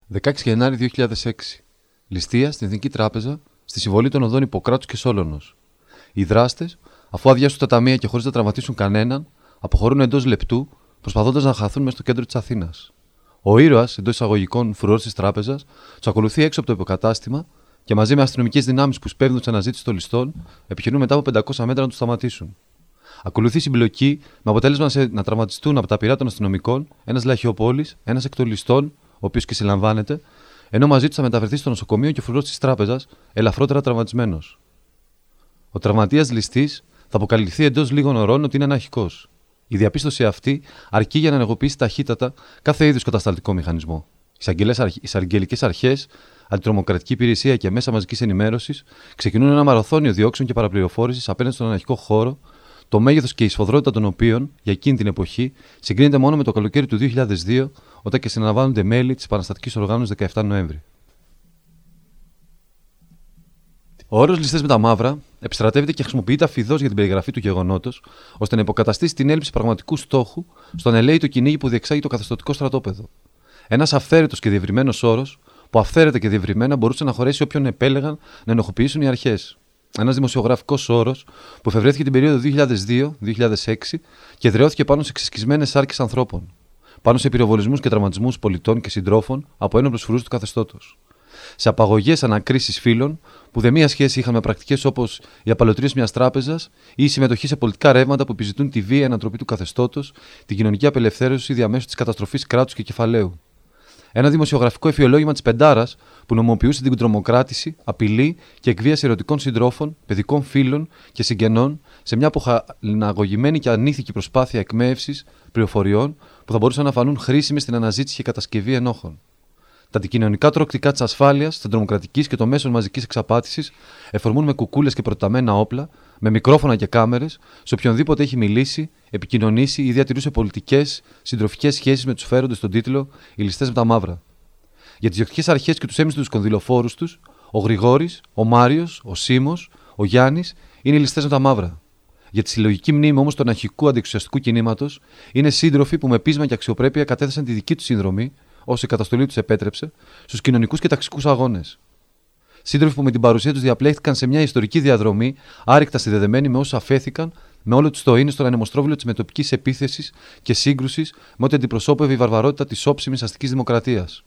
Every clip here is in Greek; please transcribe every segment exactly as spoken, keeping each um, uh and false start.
δεκαέξι Γενάρη δύο χιλιάδες έξι. Ληστεία στην Εθνική Τράπεζα, στη συμβολή των οδών Ιπποκράτους και Σόλωνος. Οι δράστες, αφού αδειάσουν τα ταμεία και χωρίς να τραυματίσουν κανέναν, αποχωρούν εντός λεπτού, προσπαθώντας να χαθούν μέσα στο κέντρο της Αθήνας. Ο ήρωας, εντός εισαγωγικών φρουρός της τράπεζας, τους ακολουθεί έξω από το υποκατάστημα και μαζί με αστυνομικές δυνάμεις που σπέβδουν στην αναζήτηση των ληστών, επιχειρούν μετά από πεντακόσια μέτρα να τους σταματήσουν. Ακολουθεί συμπλοκή με αποτέλεσμα να τραυματιστούν από τα πυρά των αστυνομικών ένας λαχιοπόλης, ένας εκ των ληστών, ο οποίος και συλλαμβάνεται, ενώ μαζί του θα μεταφερθεί στο νοσοκομείο και ο φρουρός της τράπεζας, ελαφρότερα τραυματισμένος. Ο τραυματίας ληστής θα αποκαλυφθεί εντός λίγων ωρών ότι είναι αναρχικός. Η διαπίστωση αυτή αρκεί για να ενεργοποιήσει ταχύτατα κάθε είδους κατασταλτικό μηχανισμό. Οι εισαγγελικές αρχές, αντιτρομοκρατική υπηρεσία και μέσα μαζικής ενημέρωσης ξεκινούν ένα μαραθώνιο διώξεων και παραπληροφόρησης απέναντι στον αναρχικό χώρο, το μέγεθος και η σφοδρότητα των οποίων για εκείνη την εποχή συγκρίνεται μόνο με το καλοκαίρι του δύο χιλιάδες δύο, όταν και συναναβάνονται μέλη της επαναστατικής οργάνωσης δεκαεφτά Νοέμβρη. Ο όρος ληστές με τα μαύρα επιστρατεύεται και χρησιμοποιείται αφιδώς για την περιγραφή του γεγονότος, ώστε να υποκαταστήσει την έλλειψη πραγματικού στόχου στον ελέητο κυνήγι που διεξάγει το καθεστωτικό στρατόπεδο. Ένας αυθαίρετος και διευρυμένος όρος, που αυθαίρετα και διευρυμένα μπορούσε να χωρέσει όποιον επέλεγαν να ενοχοποιήσουν οι αρχές. Ένας δημοσιογραφικός όρος που εφευρέθηκε την περίοδο δύο χιλιάδες δύο με δύο χιλιάδες έξι και εδραιώθηκε πάνω σε ξεσκισμένες σάρκες ανθρώπων, πάνω σε πυροβολισμούς και τραυματισμούς πολιτών και συντρόφων από ένοπλους φρουρούς του καθεστώτος. Σε απαγωγές ανακρίσεις φύλων που δεν μία σχέση είχαν με πρακτικές όπως η απαλωτρίωση μιας τράπεζας ή η συμμετοχή σε πολιτικά ρεύματα που επιζητούν τη βία ανατροπή του καθεστώτος, την κοινωνική απελευθέρωση διαμέσου της καταστροφής κράτους και κεφαλαίου. Ένα δημοσιογραφικό εφιολόγημα της Πεντάρας που νομιμοποιούσε την τρομοκράτηση, απειλή και εκβίαση ερωτικών συντρόφων, παιδικών φίλων και συγγενών σε μια αποχαλιναγωγημένη και ανήθικη προσπάθεια εκμαίευσης πληροφοριών που θα μπορούσαν να φανούν χρήσιμες στην αναζήτηση και κατασκευή ενόχων. Τα αντικοινωνικά τροκτικά της ασφάλειας, της τρομοκρατικής και των μέσων μαζικής εξαπάτησης εφορμούν με κουκούλες και προταμένα όπλα, με μικρόφωνα και κάμερες, σε οποιονδήποτε έχει μιλήσει, επικοινωνήσει ή διατηρούσε πολιτικές, συντροφικές σχέσεις με τους φέροντες στον τίτλο «Οι ληστές με τα μαύρα». Για τις διοκτικές αρχές και τους έμιστους κονδυλοφόρους τους, ο Γρηγόρης, ο Μάριος, ο Σίμος, ο Γιάννης είναι οι ληστές με τα μαύρα. Για τη συλλογική μνήμη όμως του αναρχικού αντιεξουσιαστικού κινήματος, είναι σύντροφοι που με πείσμα και αξιοπρέπεια κατέθεσαν τη δική του συνδρομή, όσο η καταστολή τους επέτρεψε, στους κοινωνικούς και ταξικούς αγώνες. Σύντροφοι που με την παρουσία τους διαπλέχθηκαν σε μια ιστορική διαδρομή, άρρηκτα συνδεδεμένοι με όσους αφέθηκαν, με όλο τους το είναι στον ανεμοστρόβιλο της μετοπικής επίθεσης και σύγκρουσης με ό,τι αντιπροσώπευε η βαρβαρότητα της όψιμης αστικής δημοκρατίας.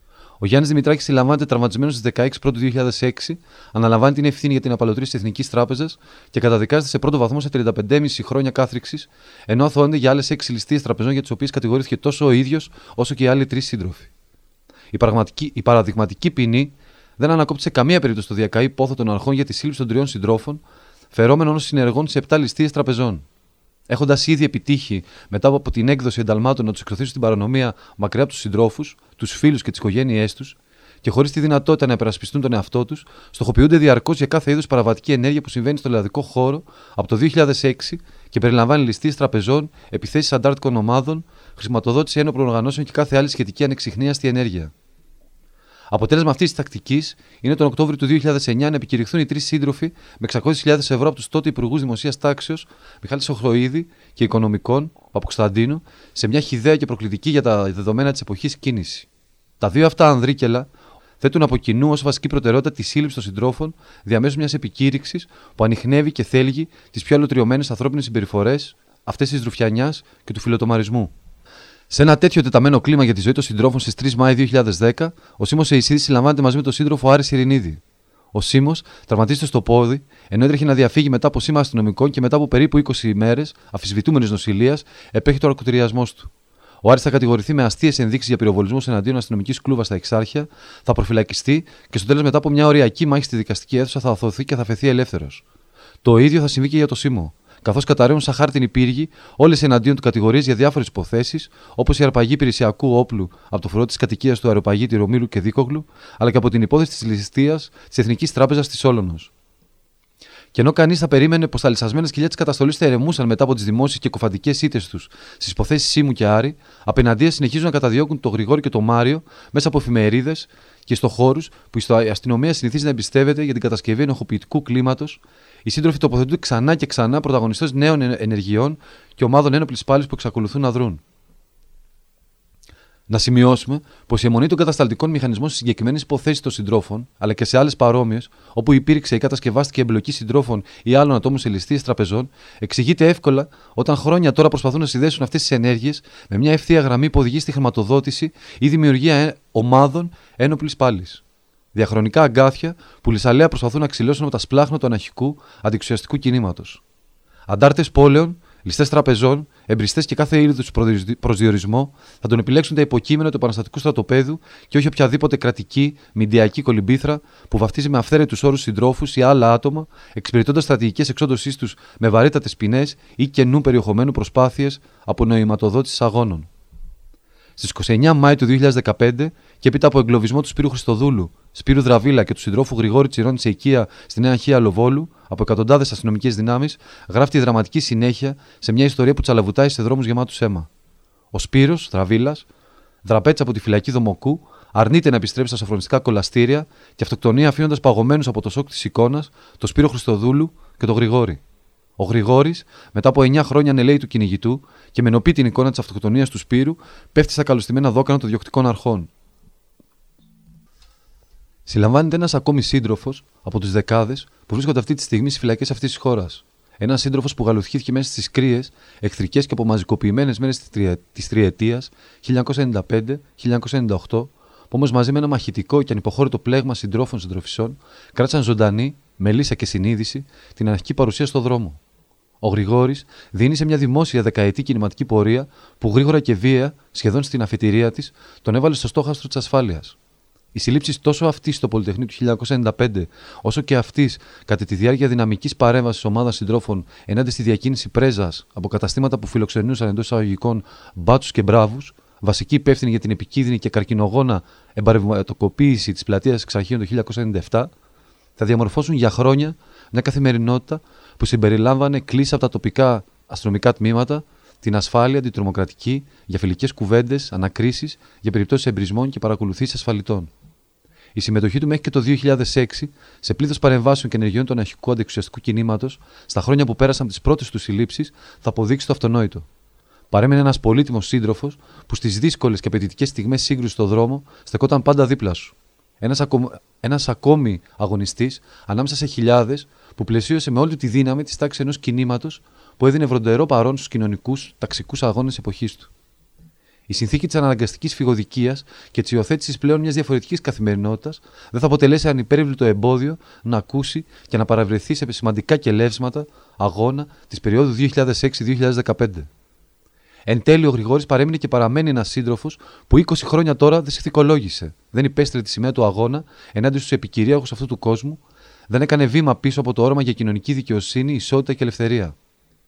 Ο Γιάννης Δημητράκης συλλαμβάνεται τραυματισμένος στις δεκαέξι Πρώτου δύο χιλιάδες έξι, αναλαμβάνει την ευθύνη για την απαλωτρίωση της Εθνικής Τράπεζας και καταδικάζεται σε πρώτο βαθμό σε τριάντα πέντε κόμμα πέντε χρόνια κάθριξης, ενώ αθωώνεται για άλλες έξι ληστείες τραπεζών για τις οποίες κατηγορήθηκε τόσο ο ίδιος όσο και οι άλλοι τρεις σύντροφοι. Η, η παραδειγματική ποινή δεν ανακόπτει σε καμία περίπτωση το διακαή πόθο των αρχών για τη σύλληψη των τριών συντρόφων, φερόμενων ως συνεργών σε επτά ληστείες τραπεζών. Έχοντας ήδη επιτύχει μετά από την έκδοση ενταλμάτων να τους εκδοθήσουν στην παρανομία μακριά από τους συντρόφους, τους φίλους και τις οικογένειές τους, και χωρίς τη δυνατότητα να υπερασπιστούν τον εαυτό τους, στοχοποιούνται διαρκώς για κάθε είδους παραβατική ενέργεια που συμβαίνει στο ελλαδικό χώρο από το δύο χιλιάδες έξι και περιλαμβάνει ληστείες τραπεζών, επιθέσεις αντάρτικων ομάδων, χρηματοδότηση ένοπλων οργανώσεων και κάθε άλλη σχετική ανεξιχνίαστη ενέργεια. Αποτέλεσμα αυτής της τακτικής είναι τον Οκτώβριο του δύο χιλιάδες εννιά να επικηρυχθούν οι τρεις σύντροφοι με εξακόσιες χιλιάδες ευρώ από τους τότε υπουργούς δημοσίας τάξεως Μιχάλη Σοχροίδη και Οικονομικών Παπακοσταντίνου σε μια χυδαία και προκλητική για τα δεδομένα της εποχής κίνηση. Τα δύο αυτά ανδρίκελα θέτουν από κοινού ως βασική προτεραιότητα τη σύλληψη των συντρόφων διαμέσου μιας επικήρυξης που ανιχνεύει και θέλγει τις πιο αλωτριωμένες ανθρώπινες συμπεριφορές, αυτές της ρουφιανιάς και του φιλοτομαρισμού. Σε ένα τέτοιο τεταμένο κλίμα για τη ζωή των συντρόφων στις τρεις Μαΐου δύο χιλιάδες δέκα, ο Σίμος Εϊσίδης συλλαμβάνεται μαζί με τον σύντροφο Άρη Ειρηνίδη. Ο Σίμος τραυματίζεται στο πόδι, ενώ έτρεχε να διαφύγει μετά από σήμα αστυνομικών και μετά από περίπου είκοσι ημέρες αμφισβητούμενης νοσηλείας, επέχει ο αρκωτηριασμός του. Ο Άρης θα κατηγορηθεί με αστείες ενδείξεις για πυροβολισμούς εναντίον αστυνομικής κλούβα στα Εξάρχεια, θα προφυλακιστεί και στο τέλος, μετά από μια οριακή μάχη στη δικαστική αίθουσα, θα αθωωωθεί και θα φεθεί ελεύθερος. Το ίδιο θα συμβεί και για τον Σίμο, καθώς καταραίουν σαν χάρτινοι πύργοι όλες οι εναντίον του κατηγορίες για διάφορες υποθέσεις, όπως η αρπαγή υπηρεσιακού όπλου από το φορό της κατοικίας του αεροπαγίτη Ρωμήλου και Δίκογλου, αλλά και από την υπόθεση της ληστείας της Εθνικής Τράπεζας της Σόλωνος. Και ενώ κανείς θα περίμενε πως τα λυσασμένα σκυλιά της καταστολής θα ερεμούσαν μετά από τις δημόσιες και κοφαντικές ήττες τους στις υποθέσεις Σίμου και Άρη, απέναντίας συνεχίζουν να καταδιώκουν τον Γρηγόρη και τον Μάριο μέσα από εφημερίδες και στο χώρους που η αστυνομία συνηθίζει να εμπιστεύεται για την κατασκευή ενοχοποιητικού κλίματος. Οι σύντροφοι τοποθετούνται ξανά και ξανά πρωταγωνιστές νέων ενεργειών και ομάδων ένοπλης πάλης που εξακολουθούν να δρουν. Να σημειώσουμε πως η αιμονή των κατασταλτικών μηχανισμών στις συγκεκριμένες υποθέσεις των συντρόφων, αλλά και σε άλλες παρόμοιες, όπου υπήρξε ή κατασκευάστηκε εμπλοκή συντρόφων ή άλλων ατόμων σε ληστείες τραπεζών, εξηγείται εύκολα όταν χρόνια τώρα προσπαθούν να συνδέσουν αυτές τις ενέργειες με μια ευθεία γραμμή που οδηγεί στη χρηματοδότηση ή δημιουργία ομάδων ένοπλης πάλης. Διαχρονικά αγκάθια που λυσαλέα προσπαθούν να ξυλώσουν από τα σπλάχνα του αναρχικού αντιεξουσιαστικού κινήματος. Αντάρτες πόλεων, ληστές τραπεζών, εμπριστές και κάθε είδους προσδιορισμό θα τον επιλέξουν τα υποκείμενα του επαναστατικού στρατοπέδου και όχι οποιαδήποτε κρατική, μηντιακή κολυμπήθρα που βαφτίζει με αυθαίρετους όρους συντρόφους ή άλλα άτομα, εξυπηρετώντας στρατηγικές εξόντωσής τους με βαρύτατες ποινές ή κενού περιεχομένου προσπάθειες από νοηματοδότηση αγώνων. Στις είκοσι εννέα Μάη του δύο χιλιάδες δεκαπέντε και έπειτα από εγκλωβισμό του Σπύρου Χριστοδούλου, Σπύρου Δραβίλα και του συντρόφου Γρηγόρη Τσιρόνη σε οικία στη Νέα Χία Λοβόλου από εκατοντάδες αστυνομικές δυνάμεις, γράφει τη δραματική συνέχεια σε μια ιστορία που τσαλαβουτάει σε δρόμους γεμάτους αίμα. Ο Σπύρος Δραβίλας, δραπέτσα από τη φυλακή Δομοκού, αρνείται να επιστρέψει στα σοφρονιστικά κολαστήρια και αυτοκτονεί αφήνοντας παγωμένους από το σοκ της εικόνας τον Σπύρο Χριστοδούλου και τον Γρηγόρη. Ο Γρηγόρης, μετά από εννιά χρόνια ανελαίη του κυνηγητού και με νοπή την εικόνα της αυτοκτονίας του Σπύρου, πέφτει στα καλωστημένα δόκανα των διοκτικών αρχών. Συλλαμβάνεται ένας ακόμη σύντροφος από τους δεκάδες που βρίσκονται αυτή τη στιγμή στις φυλακές αυτής της χώρας. Ένας σύντροφος που γαλουχήθηκε μέσα στις κρύες, εχθρικές και απομαζικοποιημένες μέρες της τριετίας χίλια εννιακόσια ενενήντα πέντε με χίλια εννιακόσια ενενήντα οκτώ, που όμως μαζί με ένα μαχητικό και ανυποχώρητο πλέγμα συντρόφων συντροφισών κράτησαν ζωντανή, με λύσα και συνείδηση, την αναρχική παρουσία στο δρόμο. Ο Γρηγόρης δίνει σε μια δημόσια δεκαετή κινηματική πορεία που γρήγορα και βία, σχεδόν στην αφετηρία της, τον έβαλε στο στόχαστρο της ασφάλειας. Οι συλλήψεις τόσο αυτής στο Πολυτεχνείο του χίλια εννιακόσια ενενήντα πέντε, όσο και αυτής κατά τη διάρκεια δυναμικής παρέμβασης ομάδας συντρόφων ενάντια στη διακίνηση πρέζας από καταστήματα που φιλοξενούσαν εντός εισαγωγικών μπάτσους και μπράβους, βασική υπεύθυνη για την επικίνδυνη και καρκινογόνα εμπαρευματοκοποίηση της πλατείας Εξαρχείων το χίλια εννιακόσια ενενήντα επτά, θα διαμορφώσουν για χρόνια μια καθημερινότητα που συμπεριλάμβανε κλήσεις από τα τοπικά αστυνομικά τμήματα, την ασφάλεια, την τρομοκρατική, για φιλικές κουβέντες, ανακρίσεις, για περιπτώσεις εμπρισμών και παρακολουθήσεις ασφαλιτών. Η συμμετοχή του μέχρι και το δύο χιλιάδες έξι σε πλήθος παρεμβάσεων και ενεργειών του αναρχικού αντιεξουσιαστικού κινήματος, στα χρόνια που πέρασαν από τις πρώτες του συλλήψεις, θα αποδείξει το αυτονόητο. Παρέμενε ένας πολύτιμος σύντροφος που στις δύσκολες και απαιτητικές στιγμές σύγκρουσης στον δρόμο στεκόταν πάντα δίπλα σου. Ένας, ακο... ένας ακόμη αγωνιστής ανάμεσα σε χιλιάδες που πλαισίωσε με όλη τη δύναμη της τάξης ενός κινήματος που έδινε βροντερό παρόν στους κοινωνικούς, ταξικούς αγώνες εποχής του. Η συνθήκη της αναγκαστικής φυγοδικίας και της υιοθέτησης πλέον μιας διαφορετικής καθημερινότητας δεν θα αποτελέσει ανυπέρβλητο εμπόδιο να ακούσει και να παραβρεθεί σε σημαντικά κελεύσματα αγώνα της περίοδου δύο χιλιάδες έξι με δύο χιλιάδες δεκαπέντε. Εν τέλει, ο Γρηγόρης παρέμεινε και παραμένει ένας σύντροφος που είκοσι χρόνια τώρα δεν συνθηκολόγησε, δεν υπέστρεψε τη σημαία του αγώνα ενάντια στους επικυρίαρχους αυτού του κόσμου, δεν έκανε βήμα πίσω από το όραμα για κοινωνική δικαιοσύνη, ισότητα και ελευθερία.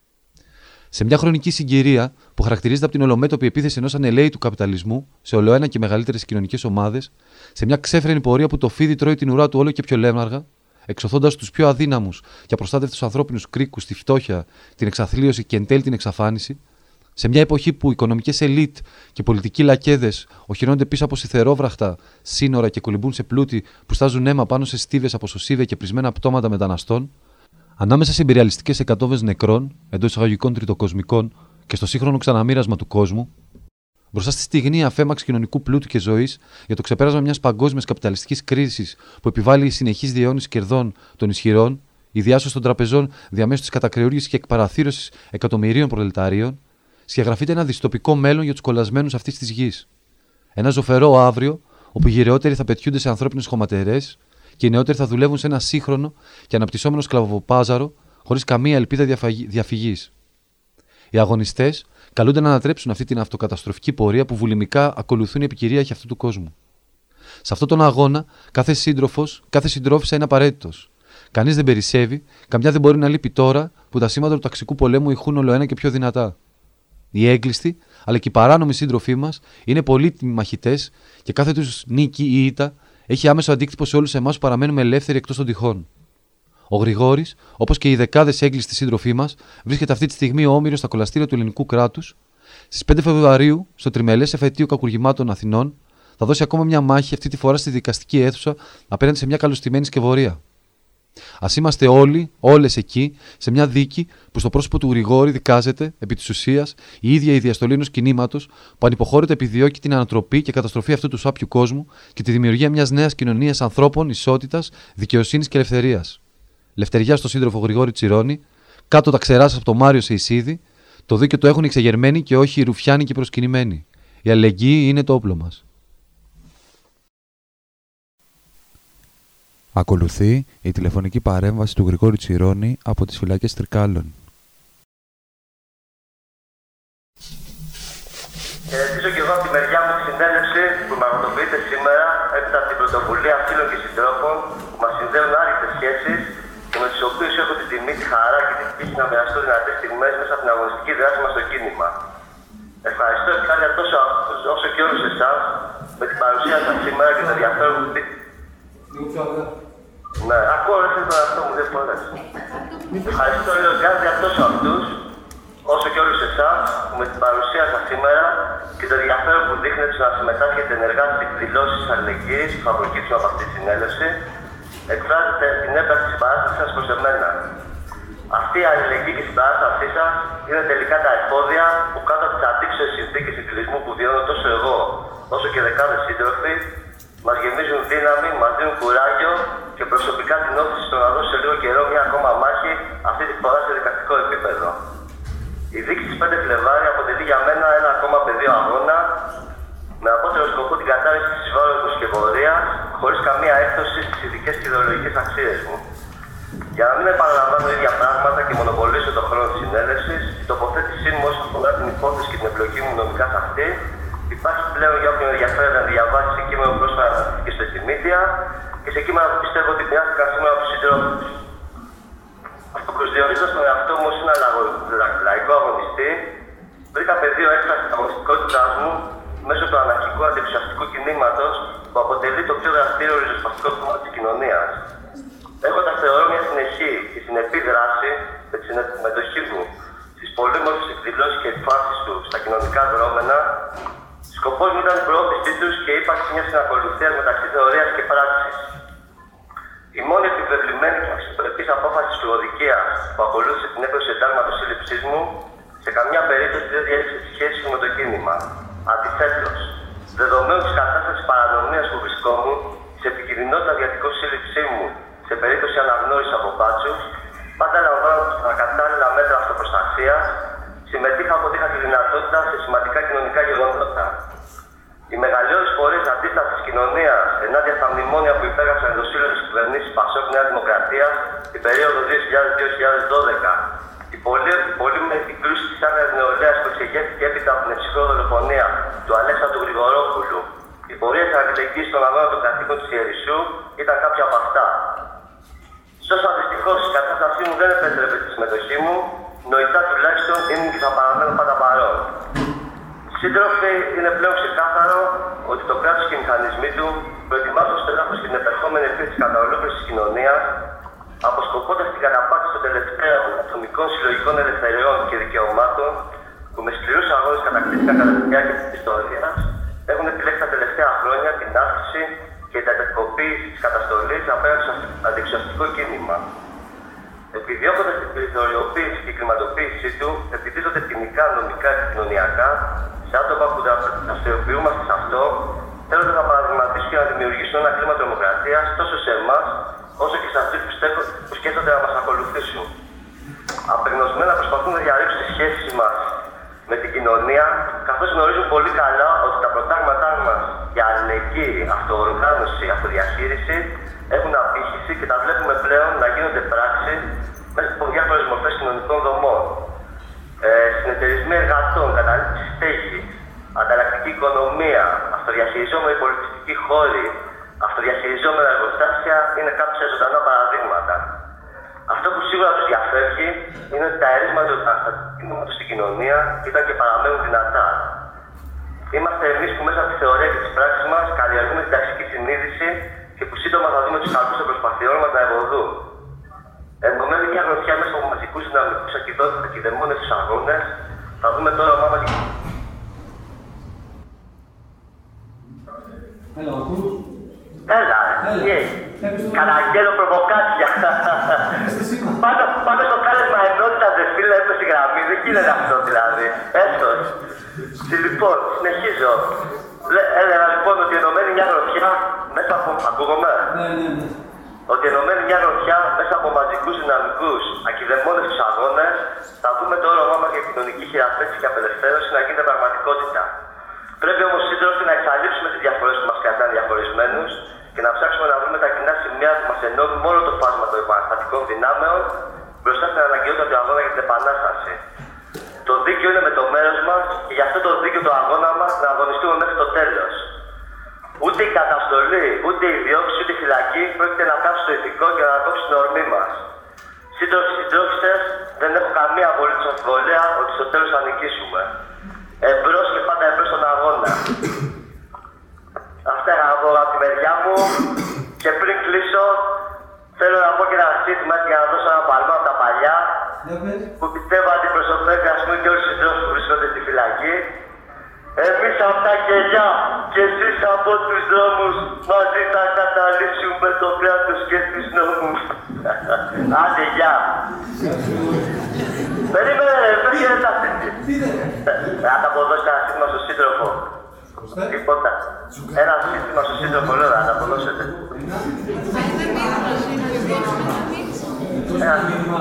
Σε μια χρονική συγκυρία που χαρακτηρίζεται από την ολομέτωπη επίθεση ενός ανελαίη του καπιταλισμού σε ολοένα και μεγαλύτερες κοινωνικές ομάδες, σε μια ξέφρενη πορεία που το φίδι τρώει την ουρά του όλο και πιο λέμαργα, εξωθώντας τους πιο αδύναμους και απροστάτευτους ανθρώπινους κρίκους στη φτώχεια, την εξαθλίωση και εν τέλει την εξαφάνιση, σε μια εποχή που οικονομικές ελίτ και πολιτικοί λακέδες οχυρώνονται πίσω από συθερόβραχτα σύνορα και κολυμπούν σε πλούτη που στάζουν αίμα πάνω σε στίβες από σωσίβια και πρισμένα πτώματα μεταναστών, ανάμεσα σε εμπειριαλιστικές εκατόβες νεκρών, εντός εισαγωγικών τριτοκοσμικών και στο σύγχρονο ξαναμοίρασμα του κόσμου, μπροστά στη στιγμή αφέμαξη κοινωνικού πλούτου και ζωής για το ξεπέρασμα μιας παγκόσμιας καπιταλιστικής κρίσης που επιβάλλει η συνεχής διαιώνιση κερδών των ισχυρών, η διάσωση των τραπεζών διαμέσου της κατακρεούργησης και εκπαραθύρωσης εκατομμυρίων προλεταρίων, σχεδιαγραφείται ένα δυστοπικό μέλλον για τους κολλασμένους αυτής της γης. Ένα ζωφερό αύριο, όπου οι γυρεότεροι θα πετιούνται σε ανθρώπινες χωματερές και οι νεότεροι θα δουλεύουν σε ένα σύγχρονο και αναπτυσσόμενο σκλαβοπάζαρο, χωρίς καμία ελπίδα διαφυγής. Οι αγωνιστές καλούνται να ανατρέψουν αυτή την αυτοκαταστροφική πορεία που βουλημικά ακολουθούν οι επικυρίαρχοι αυτού του κόσμου. Σε αυτόν τον αγώνα, κάθε σύντροφος, κάθε συντρόφισσα είναι απαραίτητος. Κανείς δεν περισσεύει, καμιά δεν μπορεί να λείπει τώρα που τα σήματα του ταξικού πολέμου ηχούν ολοένα και πιο δυνατά. Οι έγκλειστοι, αλλά και οι παράνομοι σύντροφοί μας είναι πολύτιμοι μαχητές και κάθε τους νίκη ή ήττα έχει άμεσο αντίκτυπο σε όλους εμάς που παραμένουμε ελεύθεροι εκτός των τυχών. Ο Γρηγόρης, όπως και οι δεκάδες έγκλειστοι σύντροφοί μας, βρίσκεται αυτή τη στιγμή όμηρος στα κολαστήρια του ελληνικού κράτους. Στις πέντε Φεβρουαρίου, στο τριμελές εφετείο κακουργημάτων Αθηνών, θα δώσει ακόμα μια μάχη, αυτή τη φορά στη δικαστική αίθουσα, απέναντι σε μια καλωστημένη σκευωρία. Ας είμαστε όλοι, όλες εκεί, σε μια δίκη που στο πρόσωπο του Γρηγόρη δικάζεται, επί της ουσίας, η ίδια η διαστολή ενός κινήματος που ανυποχώρητα επιδιώκει την ανατροπή και καταστροφή αυτού του σάπιου κόσμου και τη δημιουργία μιας νέας κοινωνίας ανθρώπων, ισότητας, δικαιοσύνης και ελευθερίας. Λευτεριά στο σύντροφο Γρηγόρη Τσιρόνη, κάτω τα ξερά από το Μάριο Σεϊσίδη, το δίκαιο το έχουν οι εξεγερμένοι και όχι οι ρουφιάνοι και οι προσκυνημένοι. Η αλληλεγγύη είναι το όπλο μας. Ακολουθεί η τηλεφωνική παρέμβαση του Γρηγόρη Τσιρόνη από τις φυλακές Τρικάλων. Χαιρετίζω και εγώ από τη μεριά μου τη συνέλευση που πραγματοποιείται σήμερα έπειτα από την πρωτοβουλία φίλων και συντρόφων που μας συνδέουν άρρητες σχέσεις και με τους οποίους έχω την τιμή, τη χαρά και την τύχη να μοιραστώ δυνατές στιγμές μέσα από την αγωνιστική δράση μας στο κίνημα. Ευχαριστώ επικάλια τόσο αυτούς όσο και όλους εσάς με την παρουσία σας σήμερα και το ενδιαφέρον που δείχνετε. Ναι, ακούω ρε τον εαυτό μου δύο φορές. Ευχαριστώ λέω για τόσο αυτούς όσο και όλους εσάς που με την παρουσία σας σήμερα και το ενδιαφέρον που δείχνετε να συμμετάσχετε ενεργά στις εκδηλώσεις αλληλεγγύης που θα προκύψουν από αυτή τη συνέλευση, εκφράζετε την ένταξη συμπαράστασης σας προς εμένα. Αυτή η αλληλεγγύη και η συμπαράστασή σας είναι τελικά τα εφόδια που κάτω από τις αντίξωες συνθήκες εκκλεισμού που βιώνω τόσο εγώ όσο και δεκάδες σύντροφοι μας γεμίζουν δύναμη, μας δίνουν κουράγιο και προσωπικά την όθηση στο να δώσω σε λίγο καιρό μια ακόμα μάχη, αυτή τη φορά σε δικαστικό επίπεδο. Η δίκη της πέντε Φλεβάρι αποτελεί για μένα ένα ακόμα πεδίο αγώνα με απότερο σκοπό την κατάρρευση της βάρος και πορείας, χωρίς καμία έκδοση στις ηθικές και ιδεολογικές αξίες μου. Για να μην επαναλαμβάνω ίδια πράγματα και μονοπολίσω τον χρόνο της συνέλευσης, η τοποθέτησή μου όσον αφορά την υπόθεση και την εμπλοκή μου νομικά σε αυτή υπάρχει πλέον για όποιον ενδιαφέρεται να διαβάσει σε κείμενο πρόσφατα και στο Εθιμίδια και σε κείμενα που πιστεύω ότι μοιάστηκαν σήμερα από τους συντρόφους. Αυτοπροσδιορίζω στον εαυτό μου ως ένα λαϊκό αγωνιστή, βρήκα πεδίο έκφραση της αγωνιστικότητάς μου μέσω του αναρχικού αντιεξουσιαστικού κινήματος που αποτελεί το πιο δραστήριο ριζοσπαστικό κομμάτι της κοινωνίας. Έχοντας θεωρώ μια συνεχή και συνεπή δράση με τη συμμετοχή μου στις πολύμορφες εκδηλώσεις και εκφράσεις του στα κοινωνικά δρόμενα, σκοπός μου ήταν η προώθησή τους και η ύπαρξη μιας συνακολουθίας μεταξύ θεωρίας και πράξης. Η μόνη επιβεβλημένη και αξιοπρεπής απόφαση της φλογοδικίας που ακολούθησε την έκδοση εντάλματος σύλληψής μου, σε καμιά περίπτωση δεν διέλυσε τη σχέση μου με το κίνημα. Αντιθέτως, δεδομένου της κατάστασης παρανομίας που βρισκόμουν, της επικινδυνότητα διατικών σύλληψή μου σε περίπτωση αναγνώρισης από μπάτσους, πάντα λαμβάνοντας τα κατάλληλα μέτρα αυτοπροστασίας, συμμετείχα όποτε είχα τη δυνατότητα σε σημαντικά κοινωνικά γεγονότα. Οι μεγαλύτερες φορές αντίστασης της κοινωνίας ενάντια στα μνημόνια που υπέγραψαν το σύλλογο της κυβερνήσης Πασόκ Νέα Δημοκρατία την περίοδο δύο χιλιάδες με δύο χιλιάδες δώδεκα, η πολύμετρη κρούση της Άγριας Νεολαίας που εξεγέρθηκε έπειτα από την εψυχρό δολοφονία του Αλέξανδρου Γρηγορόπουλου, οι πορείες αλληλεγγύης στον αγώνα των κατοίκων της Ιερισσού ήταν κάποια από αυτά. Σώσα δυστυχώς η κατάστασή μου δεν επέτρεπε τη συμμετοχή μου, νοητά τουλάχιστον ήμουν και θα παραμένω πάντα παρόν. Σύντροφοι, είναι πλέον ξεκάθαρο ότι το κράτος και οι μηχανισμοί του προετοιμάζουν το στέλεχος και την επερχόμενη ευθύνη της καταολόκληρης της κοινωνίας, αποσκοπώντας την καταπάτηση των τελευταίων ατομικών συλλογικών ελευθεριών και δικαιωμάτων που με σκληρούς αγώνες κατακτήθηκαν κατά τη διάρκεια της ιστορίας, έχουν επιλέξει τα τελευταία χρόνια την άσκηση και την εντατικοποίηση της καταστολής απέναντι στο αντιεξουσιαστικό κίνημα. Επιδιώκοντας την περιθωριοποίηση και κλιματοποίησή του, επιτίθονται ποινικά, νομικά και κοινωνιακά σε άτομα που δραστηριοποιούμαστε σε αυτό, θέλοντας να παραδειγματίσουν και να δημιουργήσουν ένα κλίμα τρομοκρατίας τόσο σε εμάς, όσο και σε αυτούς που σκέφτονται να μας ακολουθήσουν. Απεγνωσμένα προσπαθούν να διαρρήξουν τις σχέσεις μας με την κοινωνία, καθώς γνωρίζουν πολύ καλά ότι τα προτάγματά μας για αλληλεγγύη, αυτοοργάνωση, αυτοδιαχείριση έχουν απήχηση και τα βλέπουμε πλέον να γίνονται πράξη μέσα από διάφορες μορφές κοινωνικών δομών. Ε, συνεταιρισμοί εργατών, καταλήψη στέγη, ανταλλακτική οικονομία, αυτοδιαχειριζόμενοι πολιτιστικοί χώροι, αυτοδιαχειριζόμενα εργοστάσια είναι κάποια ζωντανά παραδείγματα. Αυτό που σίγουρα τους διαφεύγει είναι ότι τα ερίσματα του κινήματος στην κοινωνία ήταν και παραμένουν δυνατά. Είμαστε εμείς που μέσα από τη θεωρία και τις πράξεις μας καλλιεργούμε την ταξική συνείδηση και που σύντομα θα δούμε τους καρπούς των προσπαθειών μας να ευωδούν. Ενωμένη μια γροθιά μέσα από μαζικούς δυναμικούς ακιδότητες και δαιμόνες στους αγώνες, θα δούμε τώρα μάμα και... Hello, Έλα, τι έχει. Καταγγέλω προβοκάτσια. Πάντα, πάντα στο κάλεσμα ενότητα δε φίλε έπεσε η γραμμή. Δεν γίνεται αυτό δηλαδή. Έστω. Λοιπόν, συνεχίζω. Έλεγα λοιπόν ότι ενωμένη μια γροθιά μέσα από. Ακούγομαι. Ναι, ναι, ναι. Ότι ενωμένη μια γροθιά μέσα από μαζικούς δυναμικούς, ακηδεμόνευτους αγώνες, θα δούμε το όραμά μας για κοινωνική χειραφέτηση και απελευθέρωση να γίνεται πραγματικότητα. Πρέπει όμως σύντροφοι να εξαλείψουμε τις διαφορές που μας κρατάνε διαχωρισμένους και να ψάξουμε να βρούμε τα κοινά σημεία που μας ενώνουν με όλο το φάσμα των επαναστατικών δυνάμεων μπροστά στην αναγκαιότητα του αγώνα για την επανάσταση. Το δίκαιο είναι με το μέρος μας και γι' αυτό το δίκαιο το αγώνα μας να αγωνιστούμε μέχρι το τέλος. Ούτε η καταστολή, ούτε η διώξη, ούτε η φυλακή πρόκειται να κάψει το ηθικό και να ανακόψει την ορμή μας. Σύντροφοι, συντρόφισσες, δεν έχω καμία απολύτως αμφιβολία ότι στο τέλος θα νικήσουμε. Εμπρός και πάντα εμπρός στον αγώνα. Αυτά είχα να πω από τη μεριά μου και πριν κλείσω θέλω να πω και ένα σύστημα για να δώσω ένα παλμό από τα παλιά που πιστεύω αντιπροσωπεύει ας πούμε και όλους τους συντρόφους που βρίσκονται στη φυλακή. Εμείς από τα κελιά και εσείς από τους δρόμους μαζί θα καταλήψουμε το κράτος και τους νόμους. Άντε, γεια! Περίμενε ρε, δεν γίνεται αυτή. Να τα αποδώσετε ένα σύστημα στο σύντροφο. Τίποτα. Ένα σύστημα στο σύντροφο λέω να τα αποδώσετε. Ένα σύστημα.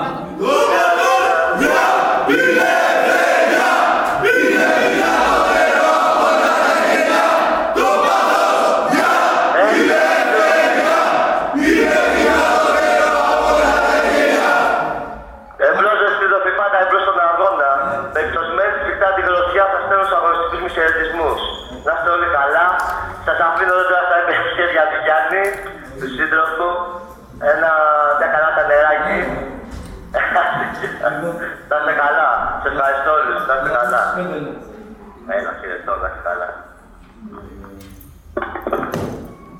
Να είστε όλοι καλά. Σας αφήνω εδώ τώρα στα χέρια του Γιάννη, του σύντροφου. Ένα, μια καλά τα νεράκι. Να είστε καλά. Σας ευχαριστώ όλους. Να είστε καλά. Έλα, χαιρετώ, να είστε καλά.